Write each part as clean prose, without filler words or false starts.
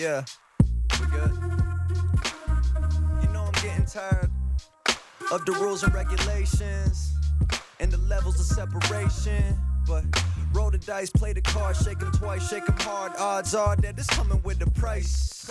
Yeah, we good. You know I'm getting tired of the rules and regulations and the levels of separation. But roll the dice, play the cards, shake them twice, shake them hard. Odds are that it's coming with the price.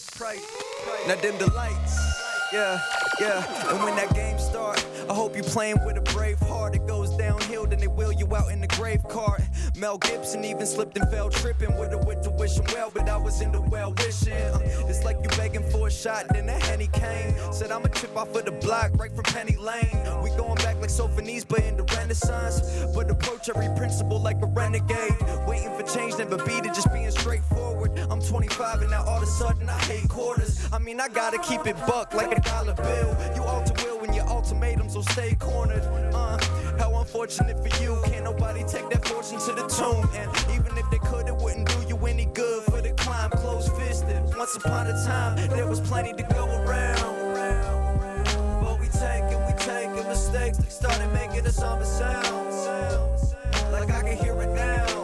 Now dim the lights. Yeah. And when that game start, I hope you playing with a brave heart. It goes downhill, then they wheel you out in the grave cart. Mel Gibson even slipped and fell tripping with to wish him well, but I was in the well wishing. It's like you begging for a shot, then a Henny came. Said I'ma chip off of the block right from Penny Lane. We going back like Sophonisba but in the Renaissance. But approach every principle like a renegade. Waiting for change, never beat it, just being straightforward. I'm 25 and now all of a sudden I hate quarters. I mean, I gotta keep it buck like a dollar bill. You alter will when your ultimatums will stay cornered. How unfortunate for you. Can't nobody take that fortune to the tomb. And even if they could, it wouldn't do you any good for the climb. Closed fisted. Once upon a time, there was plenty to go around. But we taking mistakes. They started making us on the sounds. Like I can hear it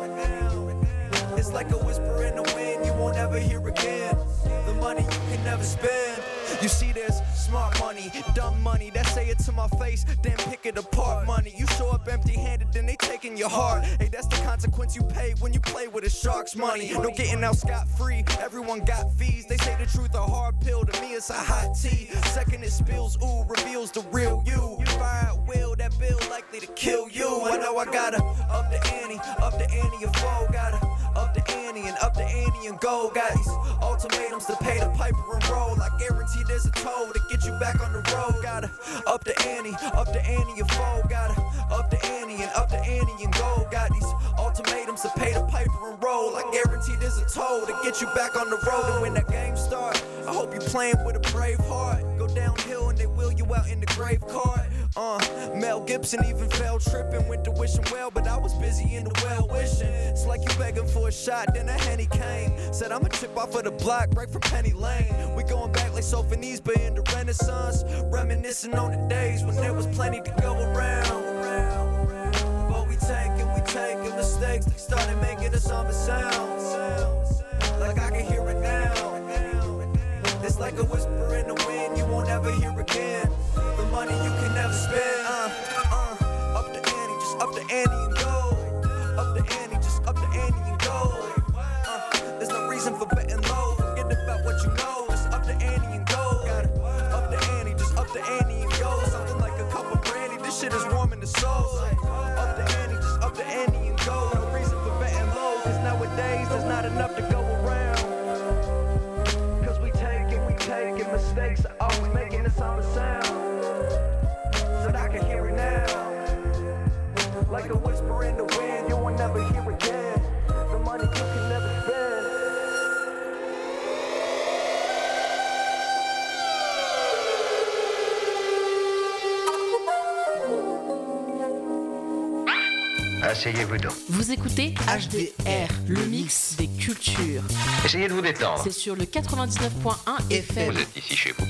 now. It's like a whisper in the wind you won't ever hear again. The money you can never spend. You see there's smart money, dumb money, that say it to my face, then pick it apart money. You show up empty-handed, then they taking your heart. Hey, that's the consequence you pay when you play with a shark's money. No getting out scot-free, everyone got fees. They say the truth a hard pill, to me it's a hot tea. Second it spills, ooh, reveals the real you. Fire at will, that bill likely to kill you. I know I gotta up the ante and foe. Gotta up the ante and go. Got these ultimatums to pay the piper and roll. I guarantee there's a toll to get you back on the road. Gotta up the ante and foe. Gotta up the ante and go. Got these ultimatums to pay the piper and roll. I guarantee there's a toll to get you back on the road. And when that game starts, I hope you playing with a brave heart. Go downhill and they wheel you out in the grave cart. Mel Gibson even fell tripping, went to wish him well, but I was busy in the well wishing. It's like you begging for a shot, then a Henny came. Said I'ma chip off of the block right from Penny Lane. We going back like Sophonisba but in the Renaissance, reminiscing on the days when there was plenty to go around. But we taking mistakes, they started making us on the sounds. Like I can hear it now. It's like a whisper in the wind you won't ever hear again. The money you can never spend. Up the ante, just up the ante and go. Up the ante, just up the ante and go. There's no reason for betting low. Forget about what you know. Just up the ante and go. Gotta up the ante, just up the ante and go. Something like a cup of brandy. This shit is warming the soul. Up the ante, just up the ante and go. No reason for betting low. Cause nowadays there's not enough to go around. Cause we taking mistakes. Always making us on the sound. So that I can hear it now. Like a whisper in the wind, you will never hear again. The money you can never spend. Asseyez-vous donc. Vous écoutez HDR, le mix des cultures. Essayez de vous détendre. C'est sur le 99.1 FM. Vous êtes ici chez vous.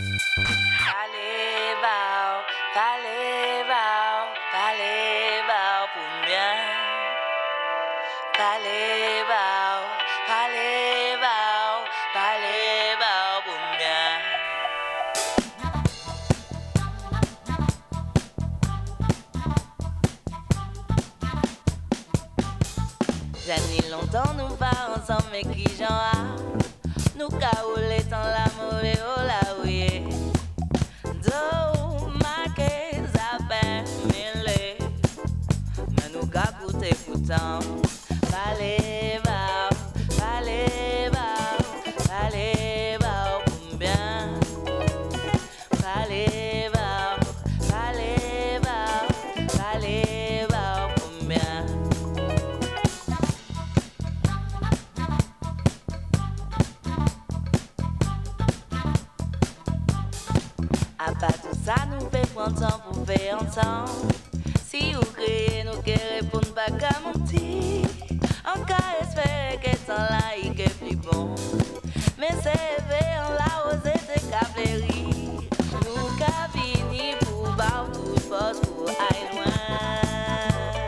La nuit longtemps nous pas ensemble mais qui j'en a nous caoulés tant la mauvaise oh la ouye do ma qu'est à peine mêlé mais nous qu'a coûté pourtant Valez va combien Valez va combien à pas tout ça nous fait prendre temps pour faire ensemble. Si vous criez nous qui répondent pas qu'à mentir. Encore espérer que ton là il est plus bon. Mais c'est vrai on l'a osé de cavalerie. Nous qu'a fini pour battre toute force pour aller loin.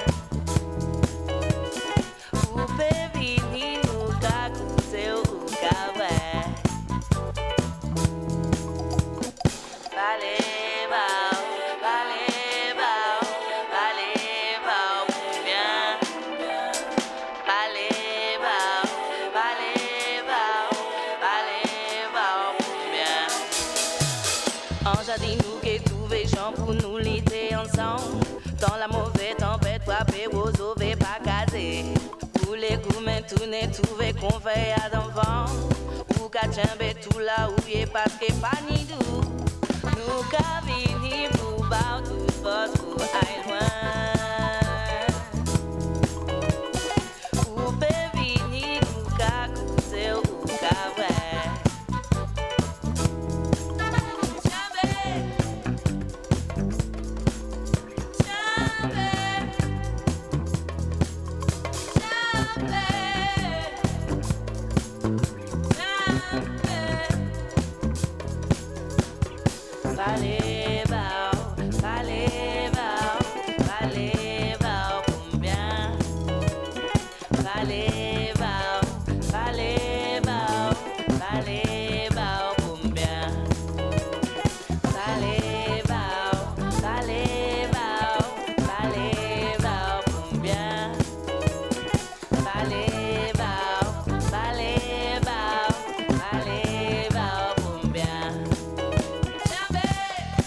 Pour pévini nous qu'a coûté au cavalier. En jardin nous qui trouvé gens pour nous lutter ensemble. Dans la mauvaise tempête, frapper aux ovés pas casé. Pour les gourmets tourner, trouver qu'on fait à d'enfant. Ou qu'à tchember tout là où y est parce que pas ni doux. Nous qu'à venir pour bas tout force pour aller loin. Ou peut venir ou qu'à coûter ou qu'à vrai. Fallait voir combien. Fallait voir combien. Fallait voir combien. Fallait voir combien.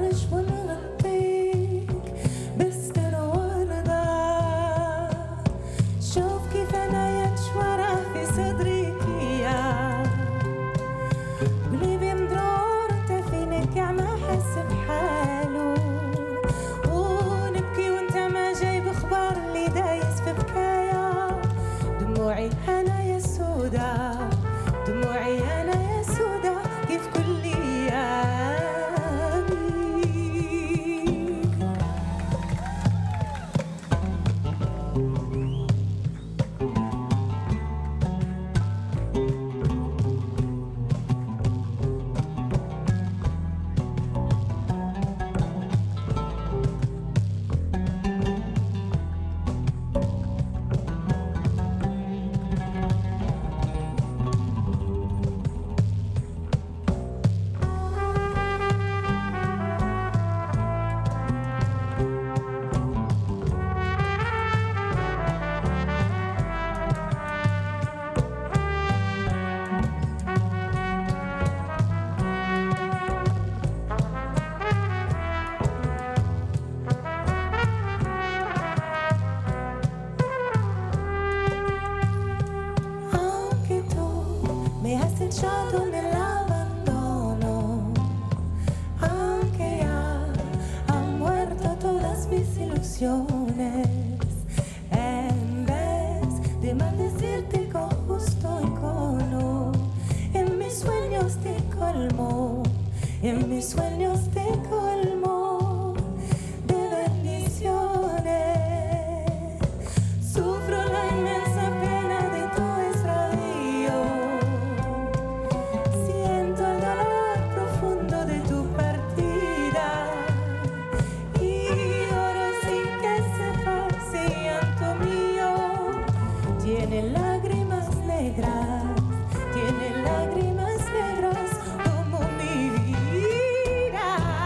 نخرج ونغطيك باستروردة. شوف كيف أنا يتشورى في صدرك يا قلبي مدرور انت فينك عم أحس بحاله. ونبكي وانت ما جايب اخبار اللي دايس في بكايا. دموعي انا يا سودا، دموعي انا يا سودا كيف كل ايامي. Lasciato nell'abbandono, aunque ya han muerto todas mis ilusiones. En vez de maldecirte con justo encono, en mis sueños te colmo, en mis sueños te colmo de bendiciones. Sufro la inmensa pena de tu extravío. Tiene lágrimas negras como mi vida.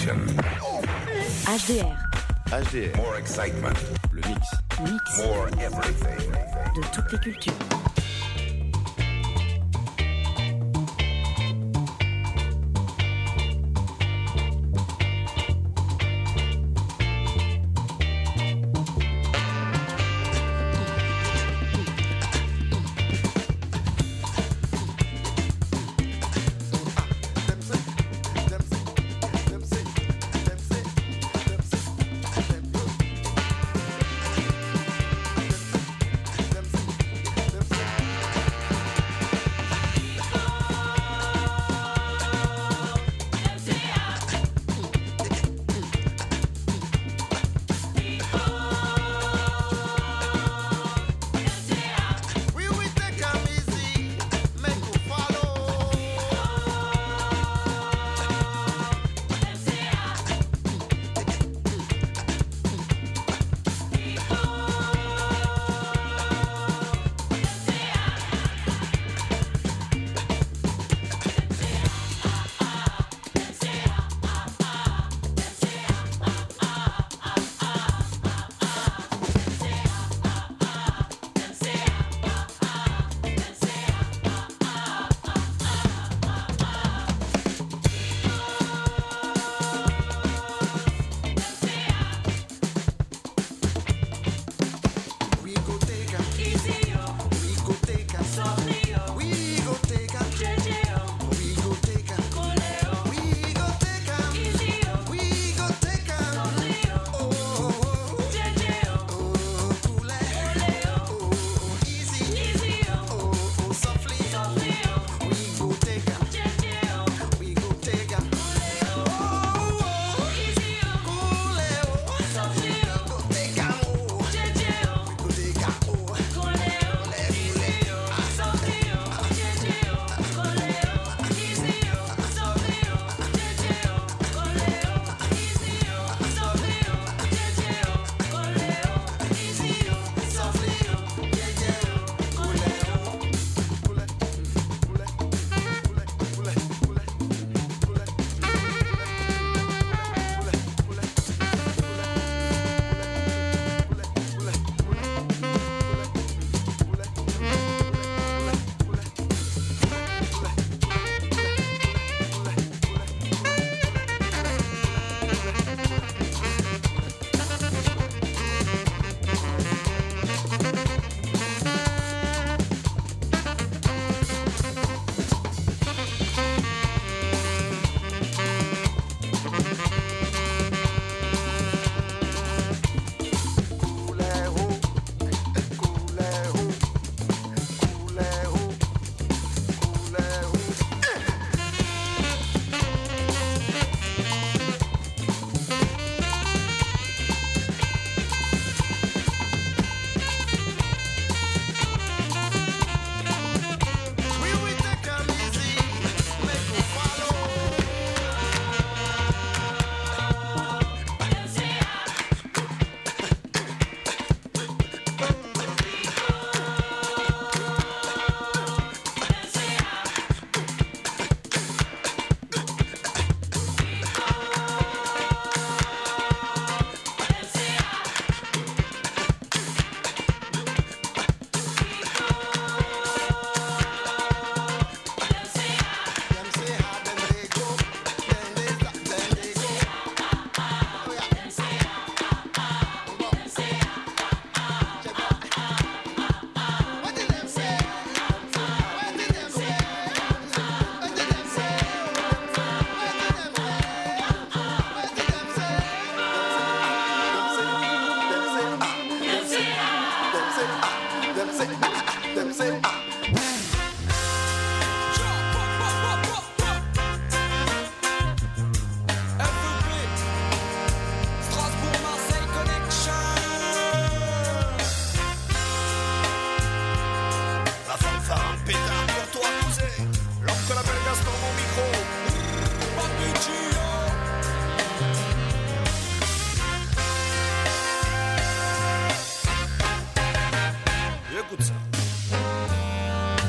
Selection. HDR. HDR. More excitement. Le mix. Mix More everything. de toutes les cultures.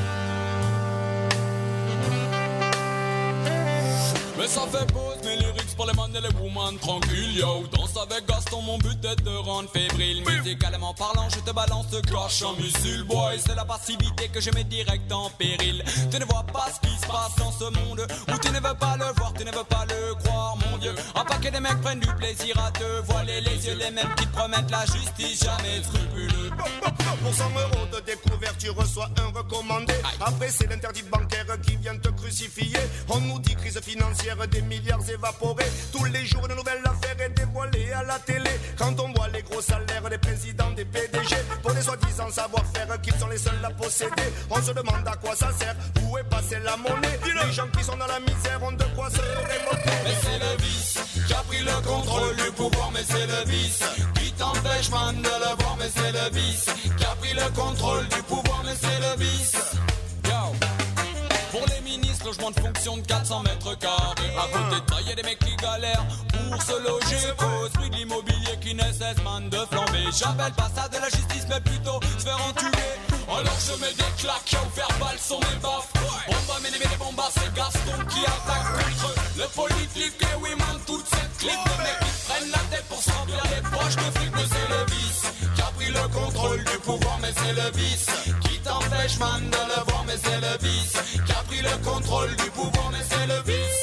Mais ça fait pause, mes lyrics pour les man et les woman tranquille, yo. Danse avec Gaston, mon but est de rendre fébrile. Musicalement parlant, je te balance de cache un missile, boy. C'est la passivité que je mets direct en péril. Tu ne vois pas ce qui se passe dans ce monde, où tu ne veux pas le voir, tu ne veux pas le croire, mon Dieu. Un paquet de mecs prennent du plaisir à te voiler les yeux, les mêmes qui te promettent la justice, jamais scrupuleux. Pour 100 € de découverte, tu reçois un recommandé. Après, c'est l'interdit bancaire qui vient te crucifier. On nous dit crise financière, des milliards évaporés. Tous les jours, une nouvelle affaire est dévoilée à la télé. Quand on voit les gros salaires des présidents, des PDG, pour les soi-disant savoir-faire qu'ils sont les seuls à posséder, on se demande à quoi ça sert, où est passée la monnaie. Les gens qui sont dans la misère ont de quoi se révolter. Mais c'est le vice qui a pris le contrôle du pouvoir, mais c'est le vice qui t'empêche, man, de le voir, mais c'est le vice qui a pris le contrôle du pouvoir, mais c'est le vice. Yo. Pour les ministres, logement de fonction de 400 mètres carrés. À côté de ça, y'a des mecs qui galèrent pour se loger. Cause prix de l'immobilier qui ne cesse, man, de flamber. J'appelle pas ça de la justice, mais plutôt se faire entuber. Alors je mets des claques à ouvert balle sur mes baffes. Bomba, mais les bombas, c'est Gaston qui attaque contre le politique. Et oui, man, toute cette clique de mecs qui prennent la tête pour se remplir les poches de fric. Mais c'est le vice qui a pris le contrôle du pouvoir, mais c'est le vice qui t'empêche, man, de le voir, mais c'est le vice qui a pris le contrôle du pouvoir, mais c'est le vice.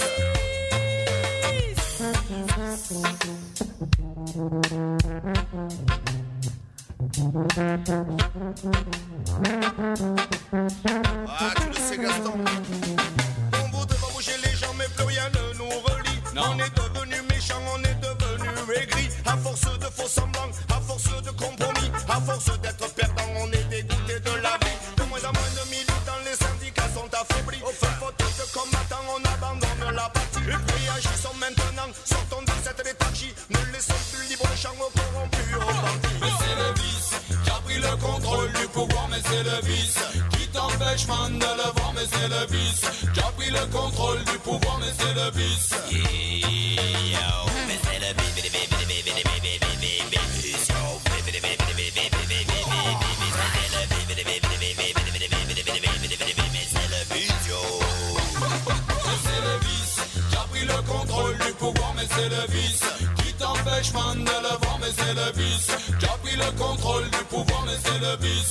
Ah, tu le sais, Gaston. On voudrait pas bouger les gens, mais plus rien ne nous relie. Non. On est devenu méchants, on est devenu aigris. À force de faux semblants, à force de compromis, à force d'être perdants, on est dégoûté de la vie. De moins en moins de militants, les syndicats sont affaiblis. Faute de combattants, on abandonne la partie. Réagissons maintenant, sortons de cette léthargie. Ne laissons plus libre le champ aux corrompus, aux bandits. Mais c'est le vice qui a pris le contrôle du pouvoir, mais c'est le vice qui t'empêche, man, de le voir, mais c'est le vice qui a pris le contrôle du pouvoir, mais c'est le vice. Mais c'est le vice. Le contrôle du pouvoir, mais c'est le vice qui t'empêche, man, de le voir, mais c'est le vice qui a pris le contrôle du pouvoir, mais c'est le vice.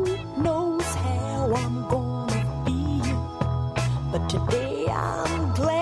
Today I'm glad